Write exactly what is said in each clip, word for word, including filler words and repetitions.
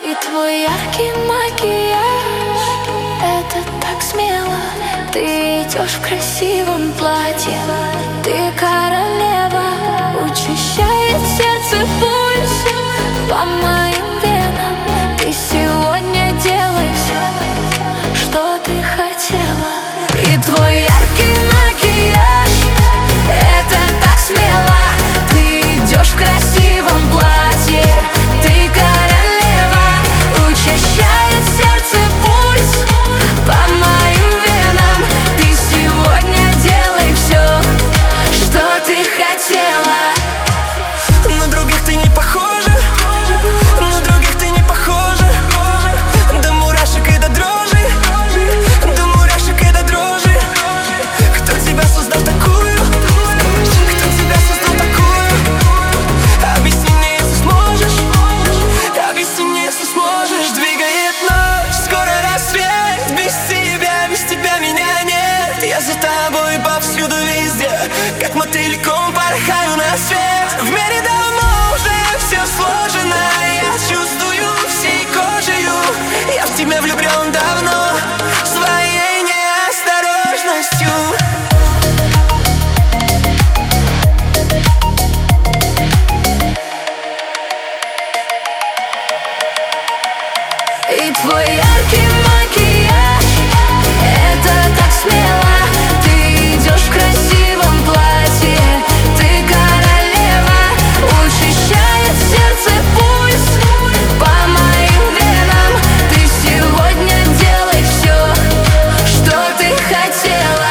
И твой яркий макияж — это так смело. Ты идешь в красивом платье, ты королева. Учащает сердце пульс по моим венам. Ты сегодня делай все, что ты хотела. И твой яркий макияж — это так смело. Ты идешь в красивом платье, ты королева. Учащает сердце пульс по моим венам. Ты сегодня делай все, что ты хотела. На других ты не похожа, на других ты не похожа. До мурашек и до дрожи, до мурашек и до дрожи. Кто тебя создал такую? Кто тебя создал такую? Объясни мне, если сможешь. Объясни мне, если сможешь. Двигает ночь, скоро рассвет. Без тебя, без тебя меня нет. Я за тобой повсюду, везде, как мотыльком порхаю на свет. В мире давно уже все сложено. Я чувствую всей кожею. Я в тебя влюблен давно, своей неосторожностью. И твой яркий макияж — это так смело. Ты идешь в красивом платье, ты королева. Учащает сердце пульс по моим венам. Ты сегодня делай все, что ты хотела.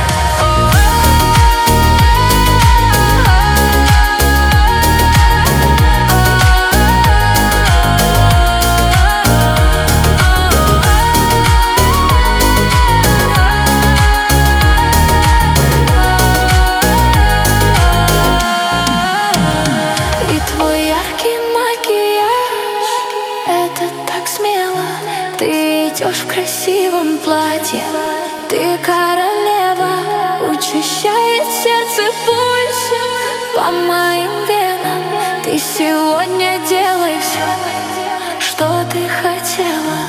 И твой яркий макияж — это так смело. Ты идешь в красивом платье, ты королева. Учащает сердце пульс по моим венам. Ты сегодня делай все, что ты хотела.